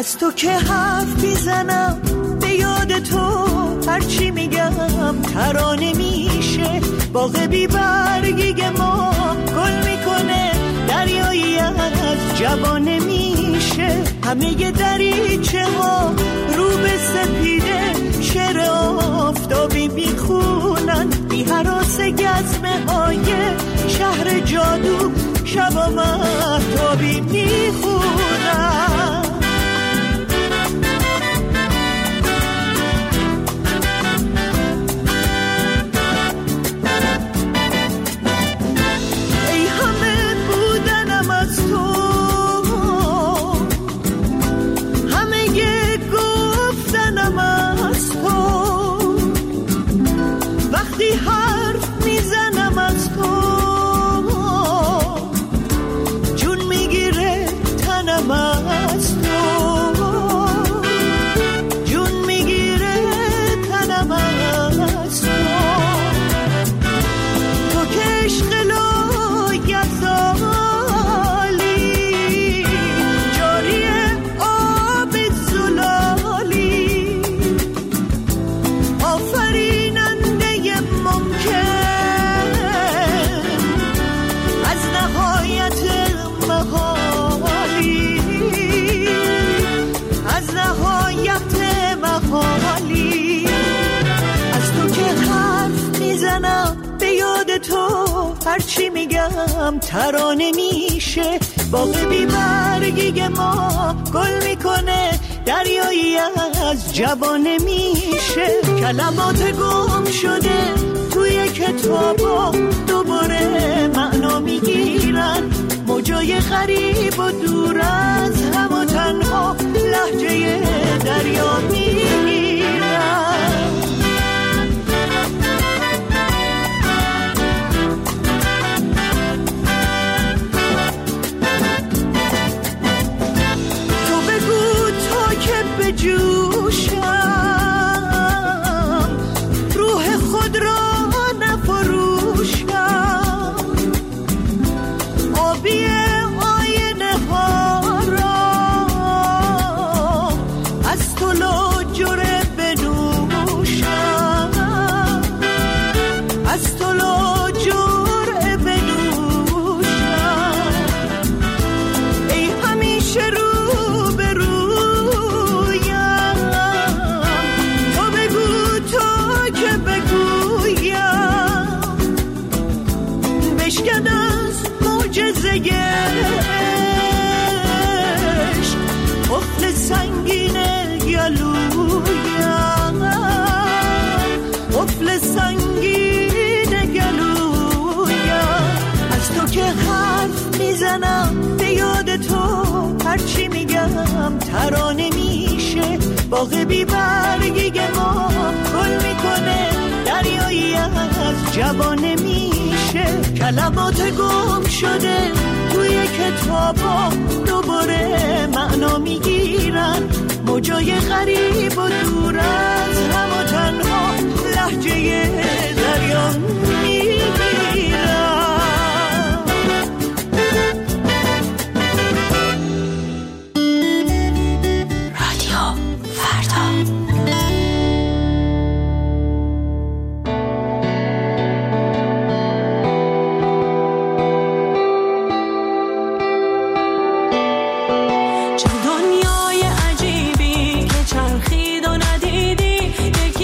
از تو که حرف میزنم به یاد تو، هرچی میگم ترانه میشه. باغ بی برگی ما گل میکنه، دریایی از جوانه میشه. همه ی دریچه ها رو به سپیده، شعر آفتابی میخونن. بی هراس گزمه های شهر جادو، شبا مهتابی میخونن. هرچی میگم ترانه میشه. باغ بی برگی ما گل میکنه، دریایی از جوانه میشه. کلمات گم شده توی کتابا دوباره معنا میگیرن. موجای غریب و دور از هم و تنها لهجه دریا میگیرن. جوشم روح خود را نفروشم، آبی آینه ها را از تو لاجره بنوشم، از تو لاجره بنوشم. ای همیشه رو قفل سنگین گلویم، قفل سنگین گلویم. از تو که حرف میزنم به یاد تو، هرچی میگم ترانه میشه. باغ بی برگی ما گل میکنه، دریایی از جوانه میشه. کلمات گم شده توی کتابا دوباره معنا میگیرن. موجای غریب و دور از هم و تنها لهجه دریا میگیرن. رادیو فردا. چه دنیای عجیبی که چرخید و ندیدی،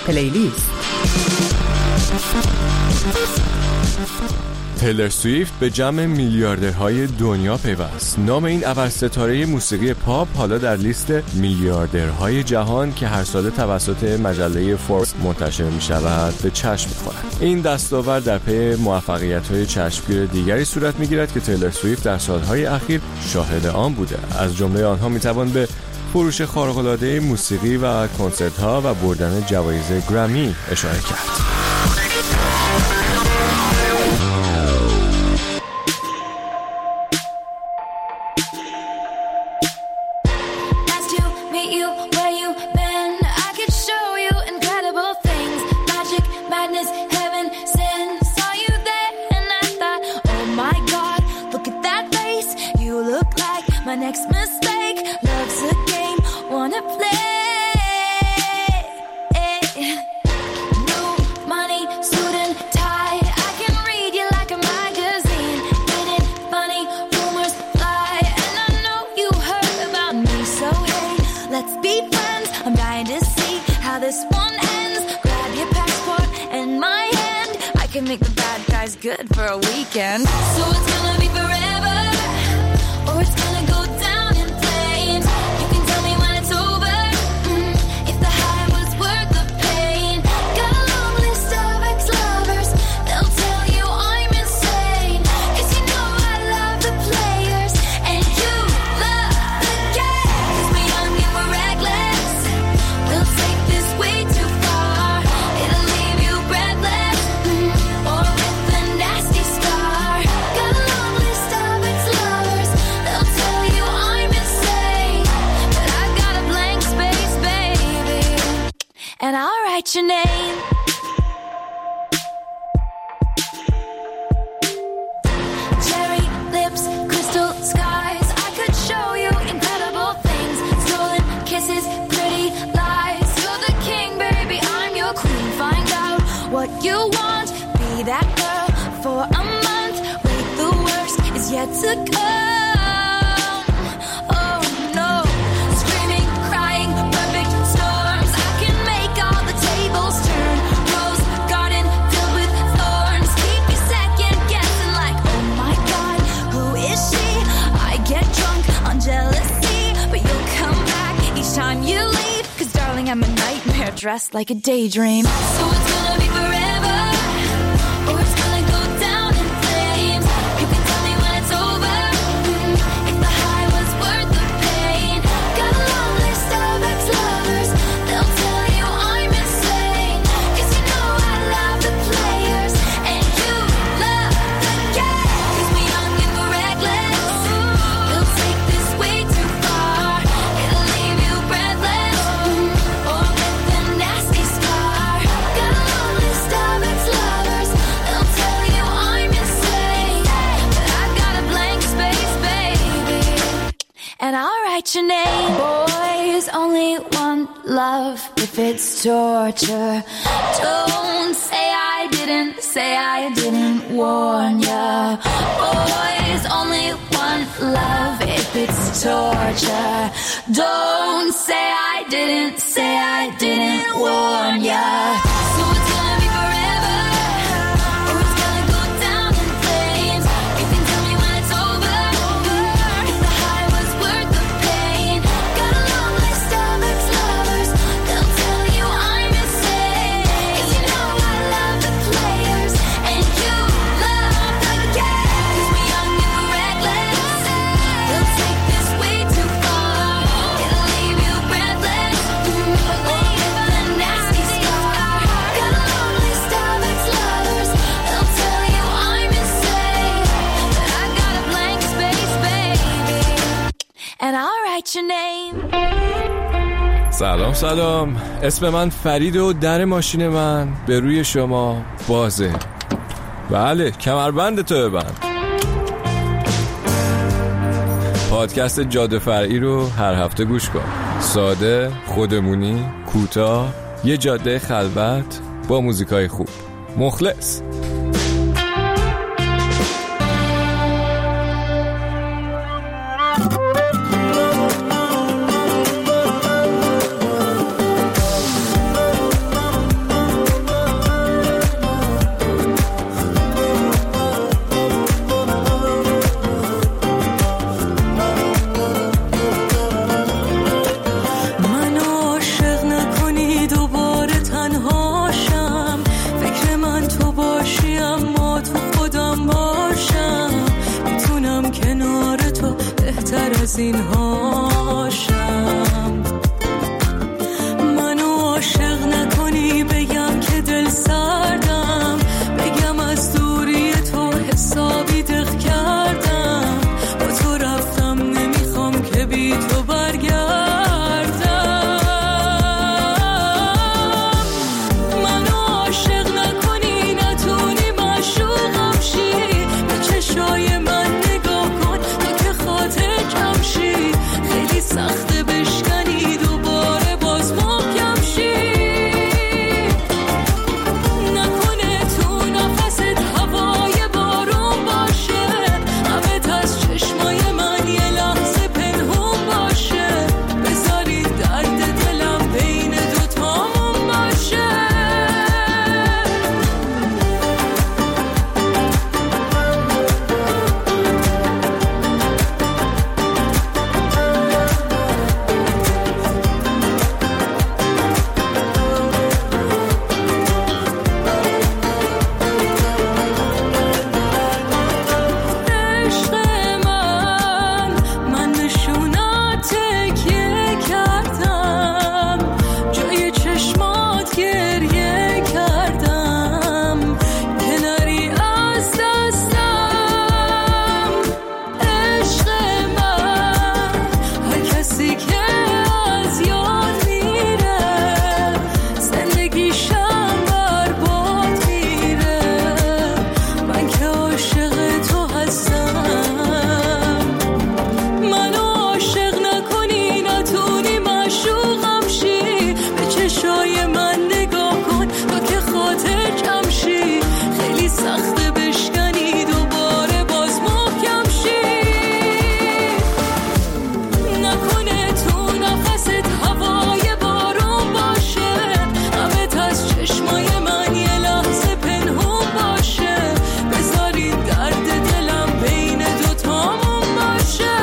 پلیلیست. تیلر سویفت به جمع میلیاردرهای دنیا پیوست. نام این ابرستاره موسیقی پاپ حالا در لیست میلیاردرهای جهان که هر ساله توسط مجله فوربس منتشر می شود به چشم می‌خورد. این دستاورد در پی موفقیت‌های چشمگیر دیگری صورت می‌گیرد که تیلر سویفت در سالهای اخیر شاهد آن بوده. از جمله آنها می‌توان به فروش خارق‌العاده موسیقی و کنسرت‌ها و بردن جوایز گرمی اشاره کرد. My next mistake, love's a game, wanna play. New money, suit and tie, I can read you like a magazine. Ain't it funny, rumors fly, and I know you heard about me. So hey, let's be friends, I'm dying to see how this one ends. Grab your passport and my hand, I can make the bad guys good for a weekend. So it's gonna be forever, or it's gonna go down in flames. You can tell me when it's over, if the high was worth the pain. Got a long list of ex-lovers, they'll tell you I'm insane. 'Cause you know I love the players, and you love the game. 'Cause we're young and we're reckless, we'll take this way too far. It'll leave you breathless, or with a nasty scar. Got a long list of ex-lovers, they'll tell you I'm insane, but I got a blank space, baby, and I'll write your name. Cherry lips, crystal skies, I could show you incredible things. Stolen kisses, pretty lies. You're the king, baby, I'm your queen. Find out what you want, be that girl for a month. Wait, the worst is yet to come. Oh no, screaming, crying, perfect storms. I can make all the tables turn. Rose garden filled with thorns. Keep you second guessing like, oh my God, who is she? I get drunk on jealousy, but you'll come back each time you leave. 'Cause darling, I'm a nightmare dressed like a daydream. So it's gonna be forever, or it's gonna go down in flames. You can tell me when it's over, if the high was worth the pain. Got a long list of ex-lovers, they'll tell you I'm insane. 'Cause you know I love the players, and you love the game. 'Cause we're young and we're reckless, we'll take this way too far. It'll leave you breathless, or with a nasty scar. Got a long list of ex-lovers, they'll tell you I'm insane, but I've got a blank space, baby, and I'll write your name. Boys only want love if it's torture. Don't say I didn't warn ya. Boys only want love if it's torture. Don't say I didn't warn ya. So it's gonna be forever, or it's gonna go down in flames. You can tell me when it's over, if the high was worth the pain. Got a long list of ex-lovers, they'll tell you I'm insane. 'Cause you know I love the players, and you love the game. 'Cause we're young and we're reckless, we'll take this way too far. It'll leave you breathless, or with a nasty scar. Got a long list of ex-lovers, they'll tell you I'm insane, but I got a blank space, baby, and I'll write your name. سلام، اسم من فرید و در ماشین من به روی شما بازه. بله، کمربند تو ببند. پادکست جاده فرعی رو هر هفته گوش کن. ساده، خودمونی، کوتاه، یه جاده خلوت با موزیکای خوب. مخلص. سینهاشم. منو عاشق نکنی بگم که دل سردم، بگم از دوری تو حسابی دق کردم، با تو رفتم نمیخوام که بی تو برگردم. منو عاشق نکنی نتونی معشوقم شی، به چشای من نگاه کن تا که خاطر کم شی، خیلی سخته بشکنی دوباره باز محکم شی. نکنه تو نفست هوای بارون باشه، غمت از چشمای من یه لحظه پنهون باشه، بذاری درد دلم بین دوتامون باشه. عشق من نشونات تکیه کردم، جای چشمات گریه کردم که نری از دستم. عشق من هر کسی که از یاد میره، زندگیشم برباد میره، من که عاشق تو هستم. منو عاشق نکنی نتونی معشوقم شی، به چشای من نگاه کن تا که خاطر کم شی، خیلی سخته بشکنی دوباره باز محکم شی. نکنه تو نفست هوای بارون باشه، غمت از چشمای من یه لحظه پنهون باشه، بذاری درد دلم بین دوتامون باشه.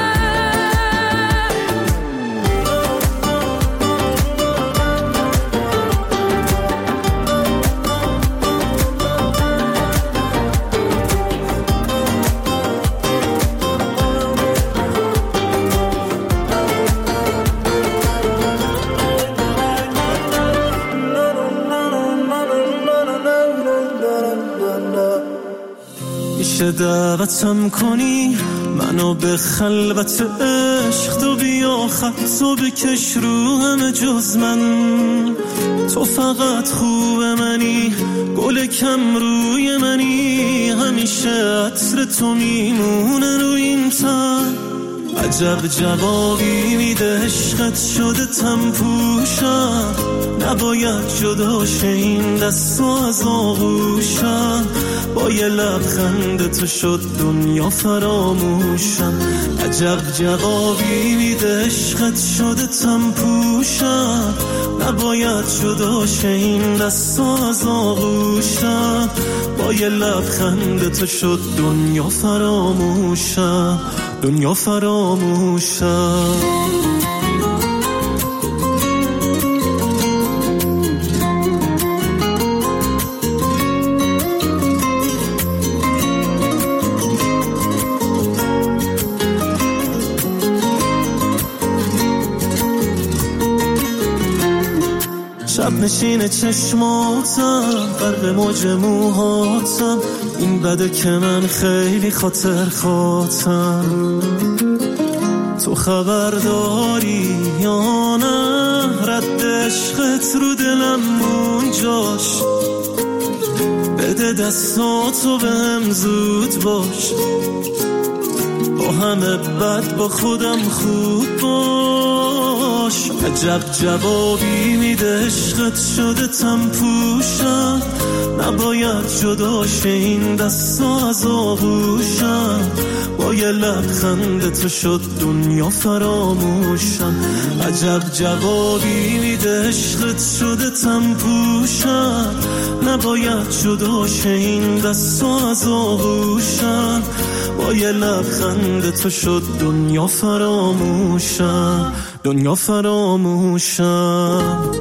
میشه دعوتم کنی منو به خلوت عشق، تو بیا خطو بکش رو همه جز من، تو فقط خوب منی، گل کم روی منی، همیشه عطر تو میمونه روی این تن. عجب جوابی میده عشقت شده تم پوشم، نباید جدا شه این دست از آغوشم، با یه لبخند تو شد دنیا فراموشم. عجب جوابی میده عشقت شده تم پوشم، نباید جدا شه این دست از آغوشم، با یه لبخند تو شد دنیا فراموشم، دنیا فراموشم. شب نشین چشماتم، غرق موج موهاتم، این بده که من خیلی خاطر خاطم. تو خبر داری یا نه رد عشقت رو دلم اونجاش، بده دستاتو بهم زود باش، با همه بد با خودم خوب باش. عجب جوابی میده عشقت شده تم پوشم، نباید جدا شه این دستا از آغوشم، با یه لبخند تو شد دنیا فراموشم. عجب جوابی میده عشقت شده تم پوشم، نباید جدا شه این دستا از آغوشم، با یه لبخند تو شد دنیا فراموشم، دنیا فراموشم.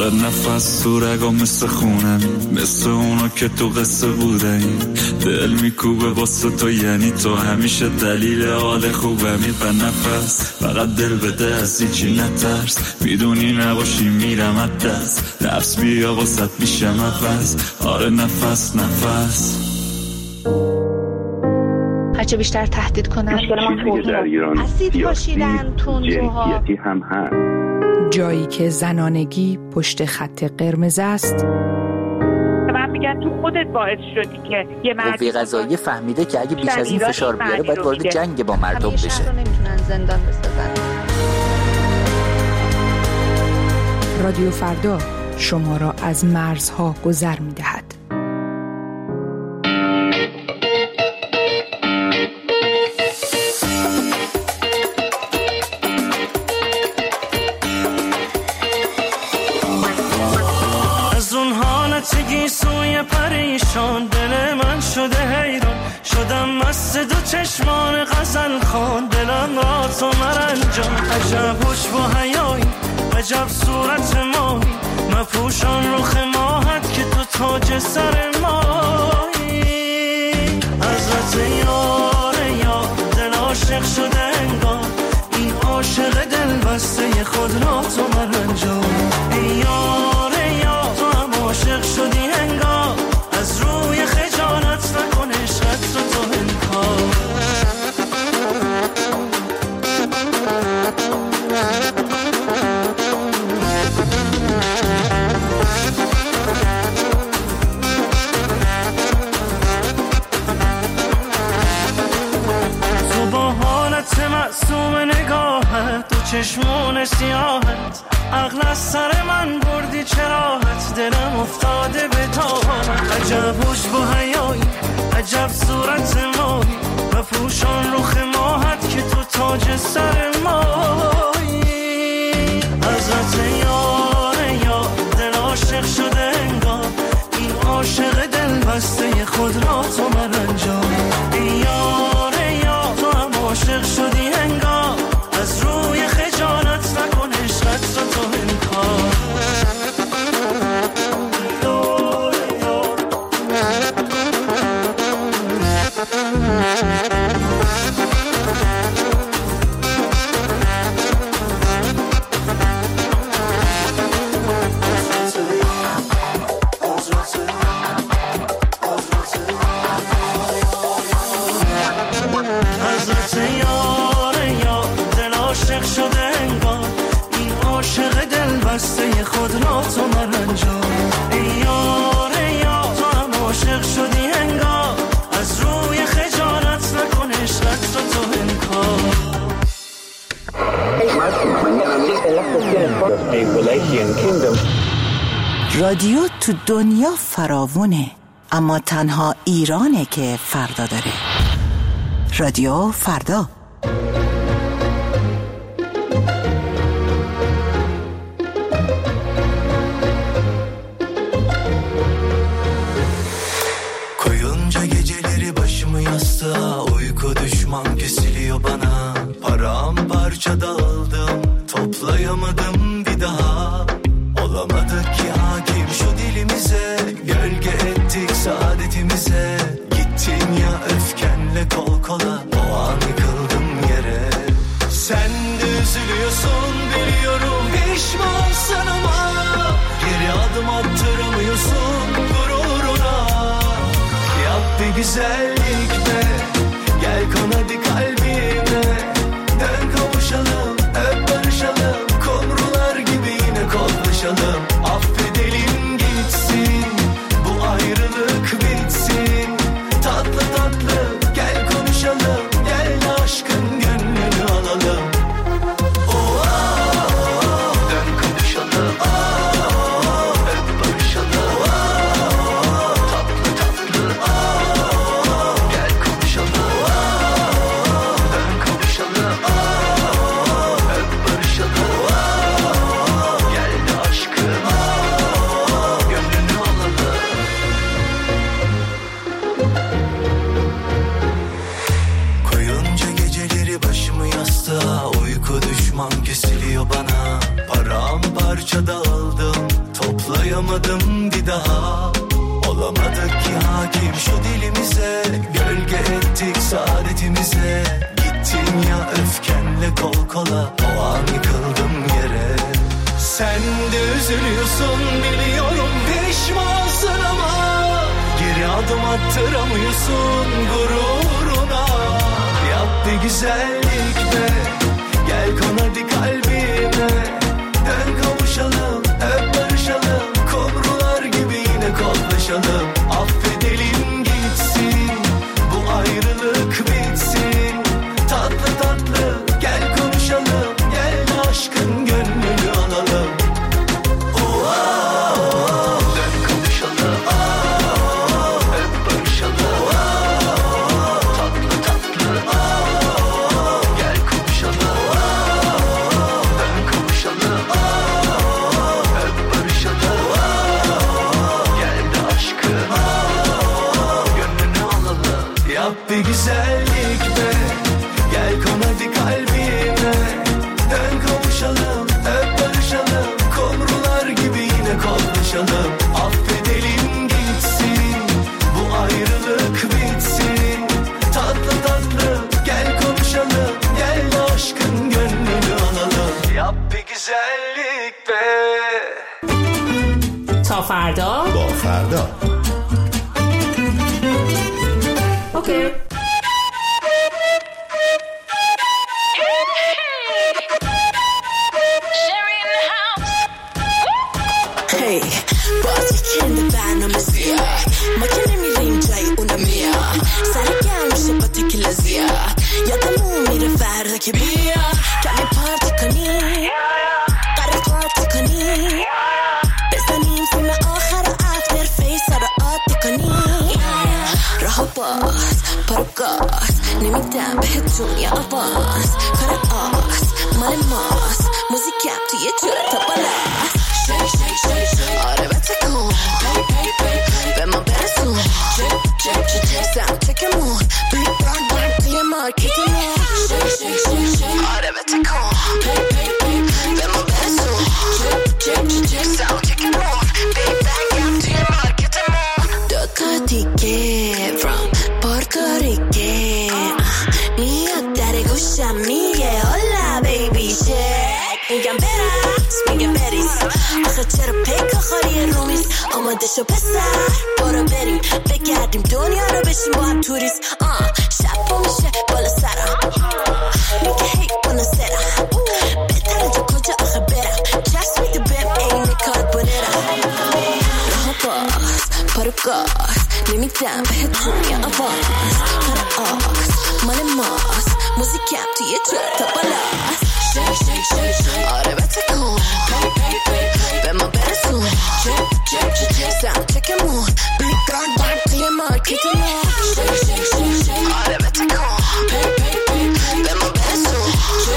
آره نفس تو رگام مثل خونم، مثل اونا که تو قصه بودن. دل میکوبه واسه تو، یعنی تو همیشه دلیل حال خوبمی. به نفس فقط دل بده، از هیچی نترس، میدونی نباشی میرم از دست. نفس بیا واسه میشم عوض. آره نفس نفس. هرچه بیشتر تهدید کنن اسید پاشیدن تندروها هم هست. جایی که زنانگی پشت خط قرمز است. من میگن تو خودت باعث شدی که یه قوه قضاییه فهمیده که اگه بیش از این فشار بیاره باید وارد جنگ با مردم بشه. همیشه رو نمیتونن زندان بسازن. رادیو فردا شما را از مرزها گذر می‌دهد. سوی پریشان دل من شده حیران، شدم مست دو چشمان غزل خوان. دلم را تو مرنجان، عجب خوش با حیایی، عجب صورت ماهی. مپوشان رخ ماهت که تو تاج سر مایی. حضرت یار یا دل عاشق شده انگار، این عاشق دل بسته خود را تو مرنجان. ای یار یا تو هم عاشق شدی انگار، از روی خجالت نکن عشقت رو تو انکار. تو با حالت معصوم نگاهت، تو چشمون سیاهت، عقل از سر من بردی چراحت. دلم افتاده به تاهت، عجب خوش با حیایی، عجب صورت ماهی. و پوشان رخ ماهت که تو تاج سر مایی. حضرت یار یا دل عاشق شده انگار، این عاشق دل بسته خود را تو مرنجان. ای یار یا تو هم عاشق شدی انگار، از روی خجالت نکن عشقت رو تو انکار. بسته خود را تو مرنجان. ای یار یا تو هم عاشق شدی انگار، از روی خجالت نکن عشقت رو تو انکار. رادیو تو دنیا فراوونه، اما تنها ایرانه که فردا داره. رادیو فردا. Uyku düşman kesiliyor bana, paramparça dağıldım, toplayamadım bir daha. Olamadık ki hakim şu dilimize, gölge ettik saadetimize. Gittin ya öfkenle kol kola, o an yıkıldım yere. Sen de üzülüyorsun biliyorum, pişmansın ama geri adım attıramıyorsun gururuna. Yap bir güzellik be, gel kon hadi kalbime. Dön kavuşalım, öp barışalım, kumrular gibi yine koklaşalım. Affedelim gitsin, bu ayrılık bitsin. Tatlı tatlı gel konuşalım, gel aşkın gönlünü alalım. Dön kavuşalım, öp barışalım. Tatlı tatlı gel konuşalım. kesiliyor bana. Paramparça dağıldım, toplayamadım bir daha. Olamadık ki hakim şu dilimize, gölge ettik saadetimize. Gittin ya öfkenle kol kola, o an yıkıldım yere. Sen de üzülüyorsun biliyorum, pişmansın ama geri adım attıramıyorsun gururuna. Yap bir güzellik be, gel kon hadi kalbime. Dön kavuşalım, öp barışalım, kumrular gibi yine kollaşalım. Affedelim gitsin, bu ayrılık bitsin. Tatlı tatlı gel konuşalım, gel de aşkın gönlünü alalım. Dön kavuşalım, öp barışalım. Tatlı tatlı gel konuşalım. Dön kavuşalım, öp barışalım. Gel de aşkın gönlünü alalım. Yap bir güzellik be, gel kon hadi kalbime. Dön kavuşalım, öp barışalım, kumrular gibi yine kollaşalım. Affedelim gitsin, bu ayrılık bitsin. Tatlı tatlı gel konuşalım, gel de aşkın gönlünü alalım. Yap bir güzellik be. تا فردا با فردا. اوکی. Hey, بازی کنده برنامه زیاد ما که نمیریم جای اونا میاد سر گرم میشه با تکیلا زیاد یادمون میره فردا که بیا کمی پارتی کنی قرار پارتی کنی بزنیم فیلم آخر افتر فیس رو عادی کنی راه باز پارو گاز نمیدم بهت دنیا آواز کار آس مال ماست موزیکم توی جور تا بالاست آره بتکن به ما برسون سم چکمون بیگ بران بران توی مارکتمون آره بتکن به ما برسون سم چکمون بیگ بران توی مارکتمون دوتا دیگه from Puerto Rico میاد در گوشم میگه hola baby check میگم برس میگه بریز آخه چرا پیک آخاری رومیز آماده شو پسر برو بریم بگردیم دنیا رو بشیم با هم توریست شب با میشه بالا سرم میگه هی مناسرم بهتره تو کجا آخه برم چشم میده بهم این کار بنرم راه باز پارو گاز نمیدم بهت دنیا آواز کار آس مال ماست موزیکم توی جور تا بالاست آره بتکن به ما برسون سم چکمون بیگ بران بران توی مارکتمون آره بتکن به ما برسون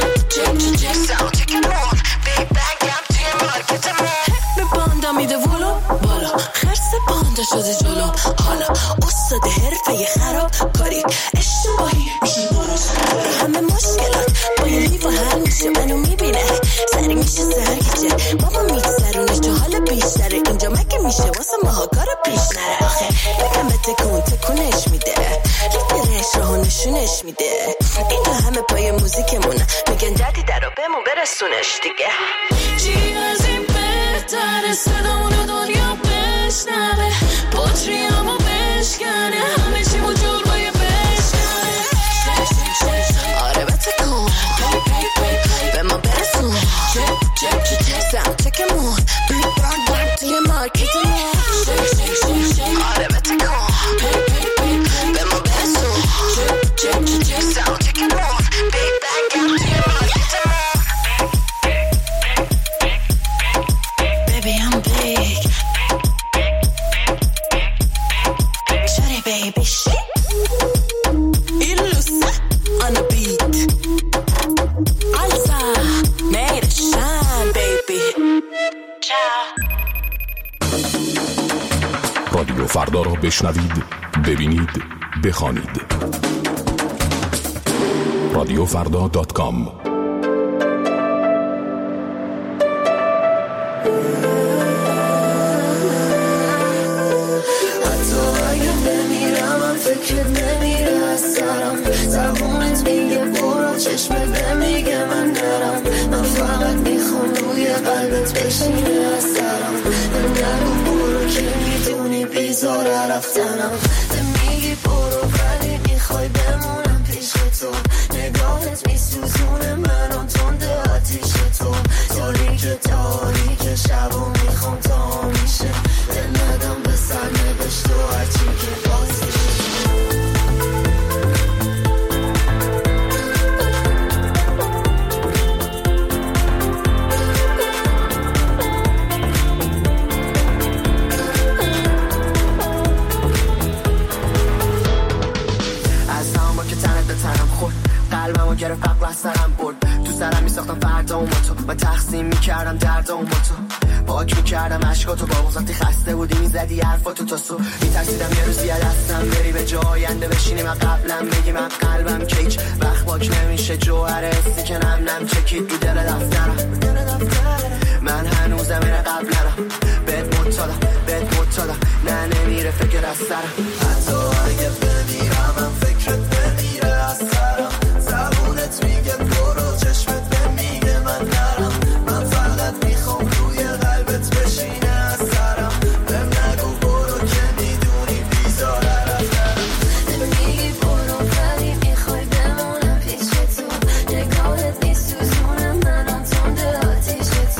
سم چکمون بیگ بران توی مارکتمون به باندا میده ولو بالا خرس باندا شده جلو حالا استاد حرفه خراب کاری اشتباهی میشه درست همه مشکلات با یه لیوان حل میشه منو میبینه سری میشه سرگیچه بابا میگذرونه تو حال بیشتره اینجا مگه میشه واسه ماها کارو پیش نره آخه بگم به تکونش میده لیدرش راهو نشونش میده اینجا همه پای موزیکمونه میگن جدی درو بهمون برسونش دیگه چی از این بهتره صدامونو دنیا بشنوه پوتریامو بشکنه همه چی موجود آره بتکن به ما برسون سم چکمون بیگ بران بران توی مارکتمون آره بتکن به ما برسون سم چکمون بیگ بران توی مارکتمون Baby I'm big Shorty baby shit Illusa on the beat Alza made it shine baby Ciao رادیو فردا را بشنوید، ببینید، بخوانید. رادیوفردا.com قلبت بشینه از سرم نرو برو که میدونی بیزاره رفتنم میگی برو ولی میخوای بمونم پیش تو نگاهت میسوزونه منو تنده آتیش تو تاریک شب و میخوام تا میشه دل ندم به سر نوشت و هرچی که بازیشه قلبمو گرفت فقر از سرم برد تو سرم میساختم فردا با تو من تقسیم میکردم دردامو با تو پاک میکردم عشقاتو با وقتی خسته بودی میزدی حرفاتو تا صبح میترسیدم یه روزی از دستم بری به جای آینده بشینی من قبلم بگی من قلبم که هیچ وقت پاک نمیشه جوهر حسی که نم چکید رو دل دفترم من هنوزم اینه قبلم بهت مطالم نه نمیره فکر از سرم حتی اگه بمیرم من فکرت نمیره از سرم زبونت میگه برو چشمت نمیگه من نرم من فقط میخوام روی قلبت بشینه از سرم بهم نگو برو که میدونی بیزاره رفتنم میگی برو ولی میخوای بمونم پیش تو نگاهت میسوزونه منم تنده آتیش تو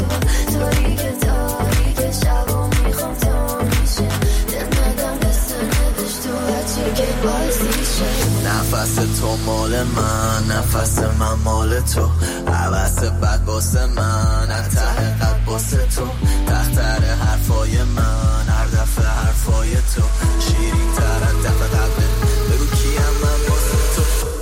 تاریک شب و میخوام تا میشه دل ندم به سرنوشت و هرچی که بازیشه نفس تو مال من نفس من مال تو حوث بد باسه من ته قد باسه تو تختر حرفای من هر دفعه حرفای تو شیرین تر از دفعه قبله بگو کیم من باسه تو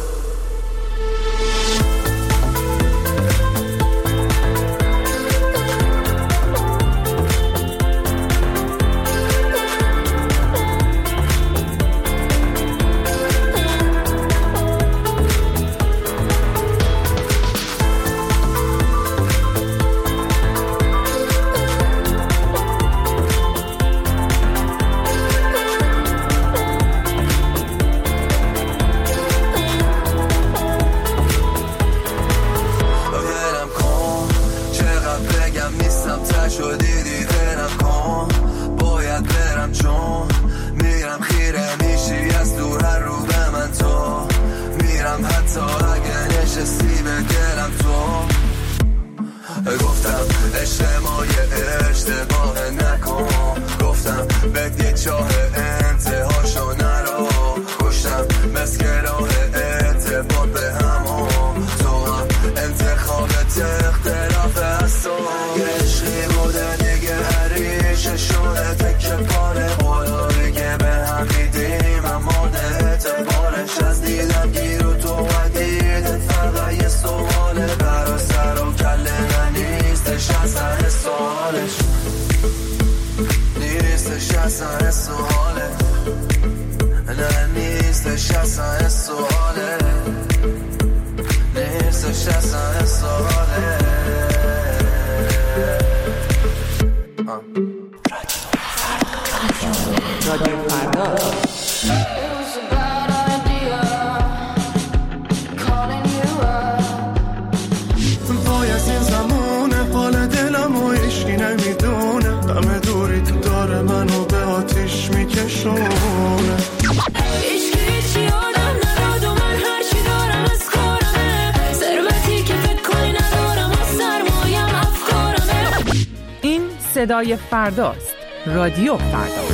صدای فرداست. رادیو فردا.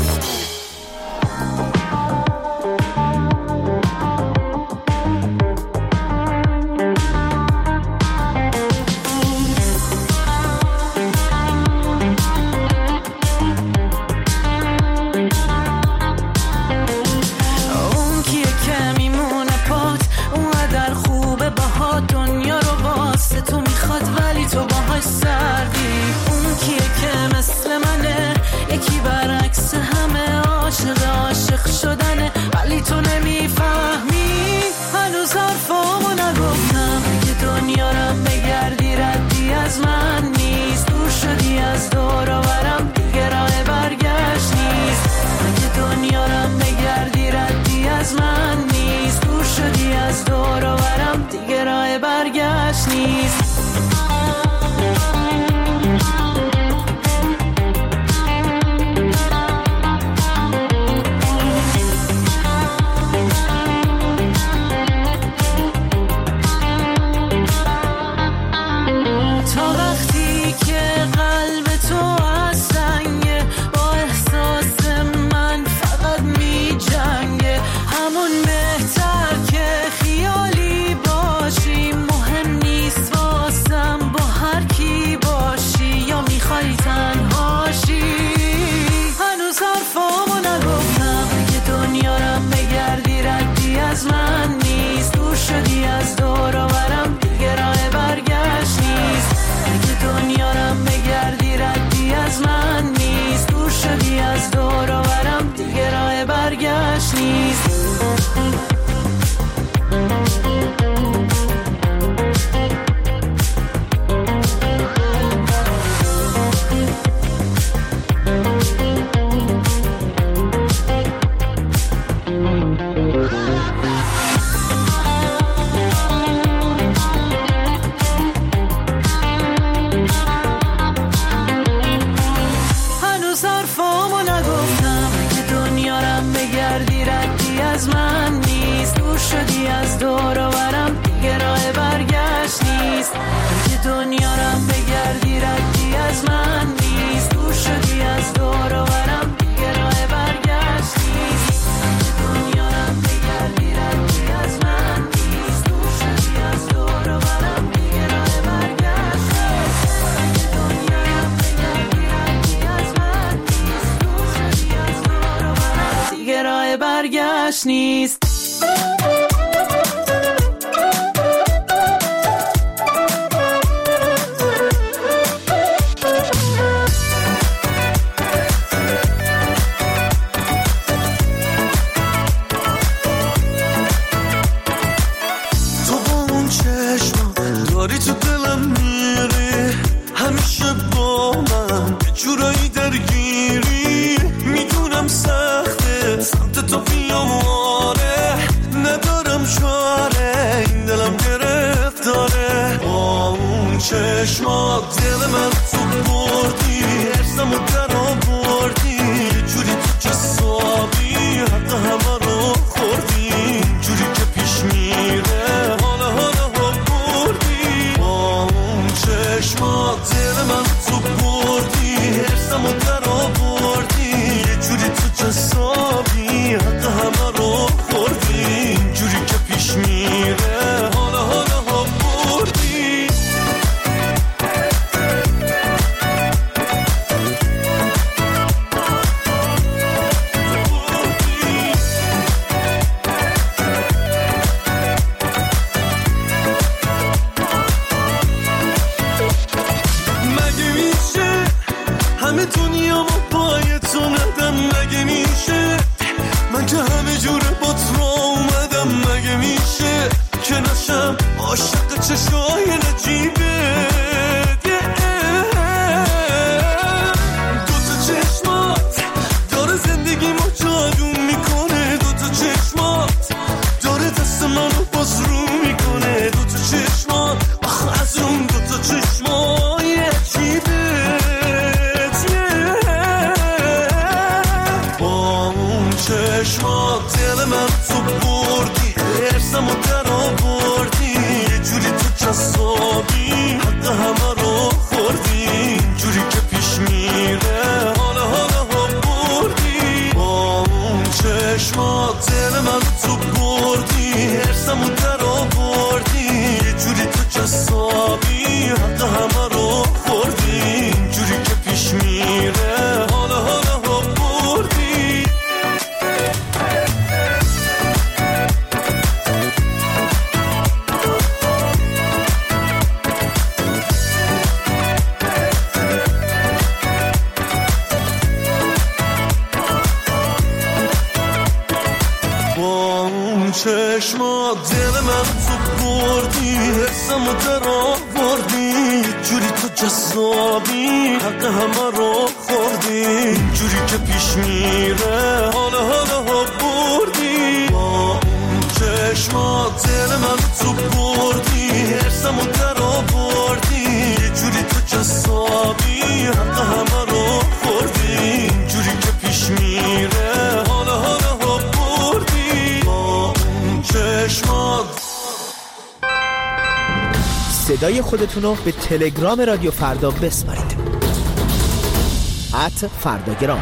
برگشت نیست. دور و برم دیگه راه برگشت نیست. اگه دنیا رم بگردی ردی از من نیست. دور شدی از دور و برم دیگه راه برگشت نیست. اگه دنیا رم بگردی ردی از من نیست. دور شدی از دور و برم دیگه راه برگشت نیست. اگه دنیا رم بگردی ردی از من نیست. دور شدی از دور و برم دیگه راه برگشت نیست. داری تو دلم میری همیشه با من یه جورایی درگیری. میدونم سخته سمت تو بیام آره ندارم چاره این دلم گرفتاره. با اون چشمات دل من تو بردی ارزم و در آوردی یه جوری تو جسابی حتی همه رو خوردی جوری که پیش میره حالا چشمات دل من تو بردی ارزم و در آوردی یه جوری تو جسابی حتی همه رو خوردی جوری که پیش میره حالا بردی. همه دنیا ما پای تو ندم مگه میشه؟ من که همه جوره با تو اومدم مگه میشه؟ که نشم عاشق چشای نجیبه دوتا چشمات داره زندگی ما جادو میکنه. دوتا چشمات داره دست منو باز رو میکنه. دوتا چشمات آخه از اون دوتا چشمای عجیبه. چشمات دل من تو بردی ارزم و در آوردی یه جوری تو جسابی حتی همه رو خوردی جوری که پیش میره حالا بردی. با اون چشمات دل من تو بردی ارزم و در آوردی یه جوری تو جسابی حتی همه رو خوردی جوری که پیش میره حالا بردی. چشمات دل من تو بردی حسم و در آوردی جوری تو جذابی حق همه رو خوردی جوری که پیش میره حالا بردی. با اون چشمات دل من تو بردی حسم و در آوردی جوری تو جذابی حق همه رو خوردی جوری که پیش میره حالا بردی. با اون چشمات صدای خودتون رو به تلگرام رادیو فردا بسپارید @فرداگرام.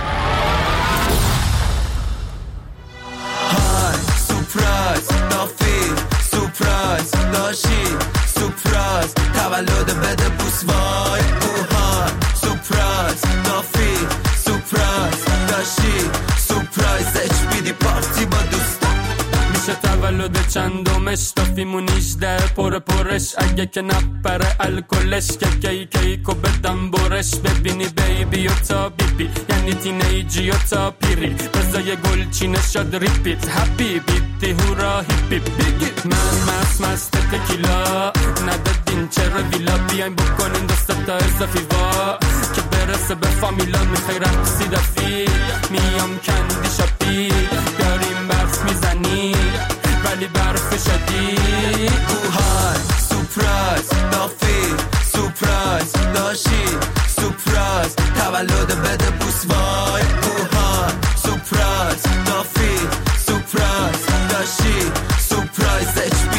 های سورپرایز دافی سورپرایز داشی سورپرایز تولد بده بوس وای های سورپرایز دافی سورپرایز داشی سورپرایز اچ بی دی پارتی با دوستا میشه تولد چندمش دافیمون 18 پرش اگه که نپره الکلش که کیکو بدم برش ببینی بیبی و تا بیبی یعنی تینیجی و تا پیری بزای گلچینه شد ریپیت هپی بیتی هورا هیپی بیگی من مست تکیلا ندادین چرا ویلا بیاین بکنین دسته تا اضافی وا که برسه به فامیلا میخوای رقصی دافی میام کندی شاپی داریم برف میزنی ولی برف شدید های سورپرایز دافی سورپرایز داشی سورپرایز تولد بده بوس وای های سورپرایز دافی سورپرایز داشی سورپرایز اچ بی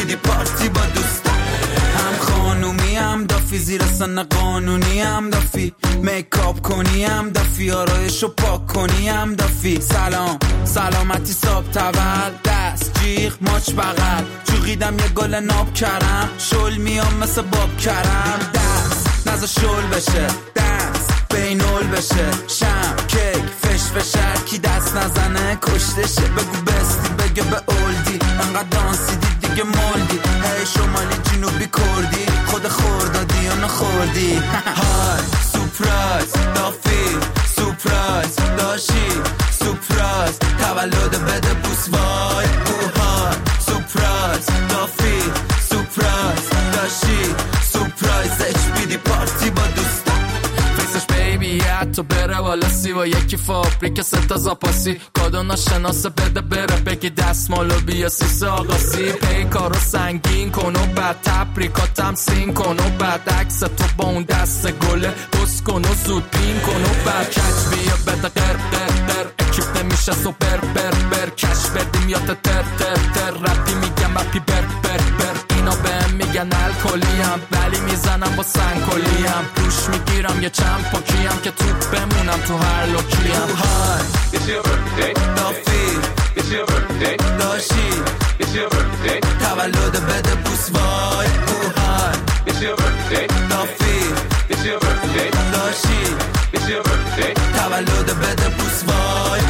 سن قانونی هم دافی، میکاپ کنی هم دافی، آرایشو پاک کنی هم دافی. سلام سلامتی صاحب تول، دست جیغ ماچ بغل، چوقیدم یه گل ناب کرم، شل میام مثل باب کرم. دست نزا شل بشه، دست بینول بشه، شم کیک فش فشر کی دست نزنه کشتشه. بگو بستی بگه به اولدی، انقدر دانسیدی دیگه مالدی. هی شمالی جنوبی کردی، خود خوردادی یا نخوردی. های سپرایز دافی، سپرایز داشی، سپرایز تولد بده بوس وای. های سپرایز دافی، سپرایز داشی، سپرایز HBD پارتی با دوستا. فیسش بیبی حتی بره بالا سی و یکی فابریک ستا زاپاسی. کادو ناشناسه بده بره بگی دستمالو بیا سیسه آقاسی. پیکارو سنگین کن و بعد تبریکاتم سین کن و بعد عکس تو با اون دست گله بس کن و زود پین کن و بعد کچ بیا بده قر قر قر. اکیپ نمیشه سوپر بر بر کش بدیم یا تر تر تر. رپی میگم اپی بر بر بر. اینا بهم میگن الکلیم ولی میزنم با سنگکلیم. روش میگیرم یه چند پاکیم که تو بمونم تو هر لوکیم. های It's your birthday دافی It's your birthday داشی It's your birthday تولد بده بوس وای. های It's your birthday دافی It's your birthday داشی It's your birthday تولد بده بوس وای.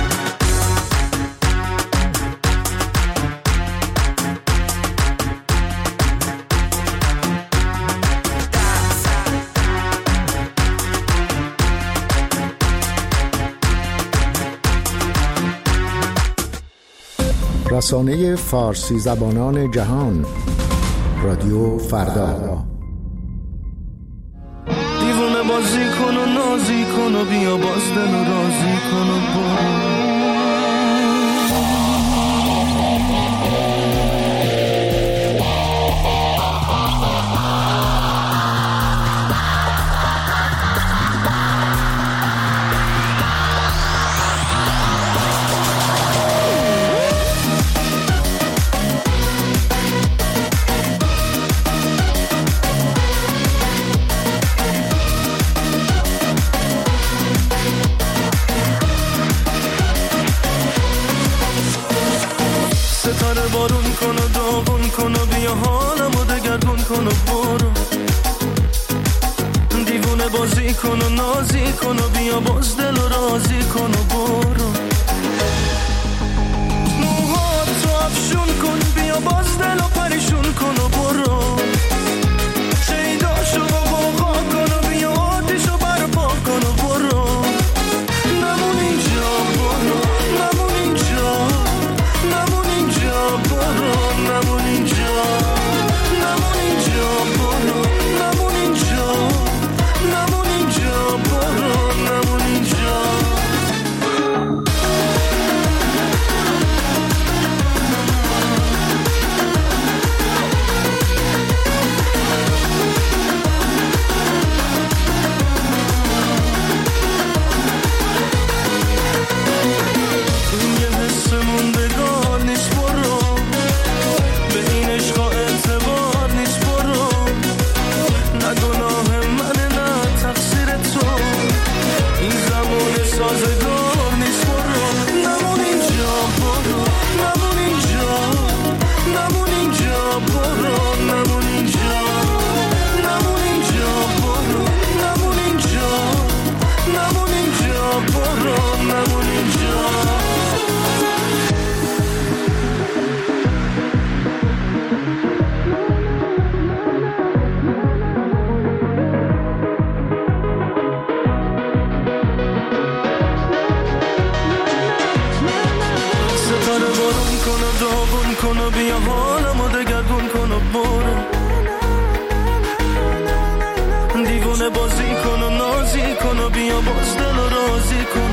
رسانه فارسی زبانان جهان رادیو فردا. دیوونه بازی کن و نازی کن و بیا باز دل و رازی کن و برو. ستاره بارون کن و داغون کن و بیا حالمو دگرگون کن و برو. دیوونه بازی کن و نازی کن و بیا باز دل و رازی کن و برو. موهاتو افشون کن بیا باز دل و پریشون کن و برو. شیداشو با قوقا کن و بیا آتیشو برپا کن و برو. نمون اینجا برو، نمون اینجا، نمون اینجا برو، نمون اینجا، نمون اینجا برو، نمون اینجا، نمون اینجا برو، نمون اینجا. دیوونه بازی کن و نازی کن و بیا باز دل و رازی کن